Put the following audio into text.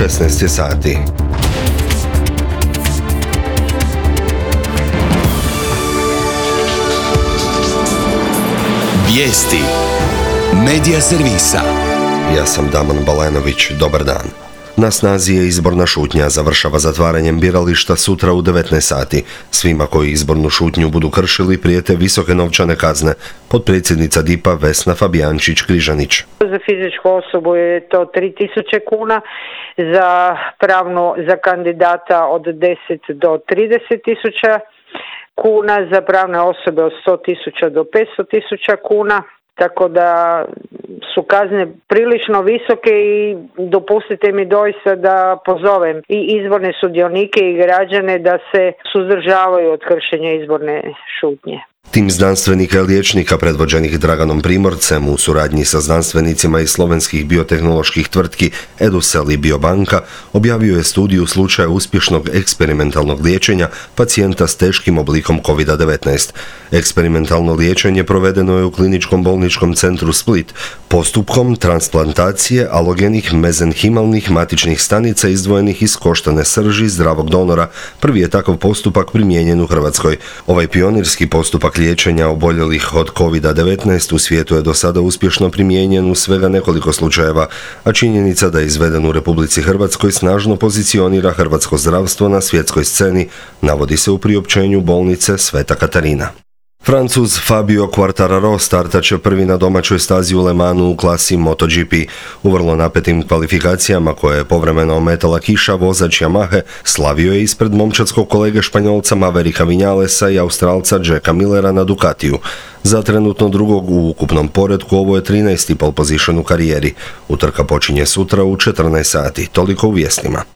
16 sati. Vijesti Medija servisa. Ja sam Damon Balenović, dobar dan. Na snazi je izborna šutnja, završava zatvaranjem birališta sutra u 19 sati. Svima koji izbornu šutnju budu kršili prijete visoke novčane kazne. Potpredsjednica DIP-a Vesna Fabijančić-Križanić. Za fizičku osobu je to 3.000 kuna, za kandidata od 10 do 30.000 kuna, za pravne osobe od 100.000 do 500.000 kuna. Tako da su kazne prilično visoke i dopustite mi doista da pozovem i izborne sudionike i građane da se suzdržavaju od kršenja izborne šutnje. Tim znanstvenika i liječnika predvođenih Draganom Primorcem u suradnji sa znanstvenicima iz slovenskih biotehnoloških tvrtki Edusel i Biobanka objavio je studiju slučaja uspješnog eksperimentalnog liječenja pacijenta s teškim oblikom COVID-19. Eksperimentalno liječenje provedeno je u Kliničkom bolničkom centru Split postupkom transplantacije alogenih mezenhimalnih matičnih stanica izdvojenih iz koštane srži zdravog donora. Prvi je takav postupak primijenjen u Hrvatskoj. Ovaj pionirski postupak liječenja oboljelih od COVID-19 u svijetu je do sada uspješno primijenjen u svega nekoliko slučajeva, a činjenica da je izveden u Republici Hrvatskoj snažno pozicionira hrvatsko zdravstvo na svjetskoj sceni, navodi se u priopćenju bolnice Sveta Katarina. Francuz Fabio Quartararo startat će prvi na domaćoj stazi u Le Mansu u klasi MotoGP. U vrlo napetim kvalifikacijama koje je povremeno ometala kiša, vozač Yamahe slavio je ispred momčadskog kolege Španjolca Mavericka Vinalesa i Australca Jacka Millera na Ducatiju. Za trenutno drugog u ukupnom poretku ovo je 13. pole position u karijeri. Utrka počinje sutra u 14 sati, toliko u vijestima.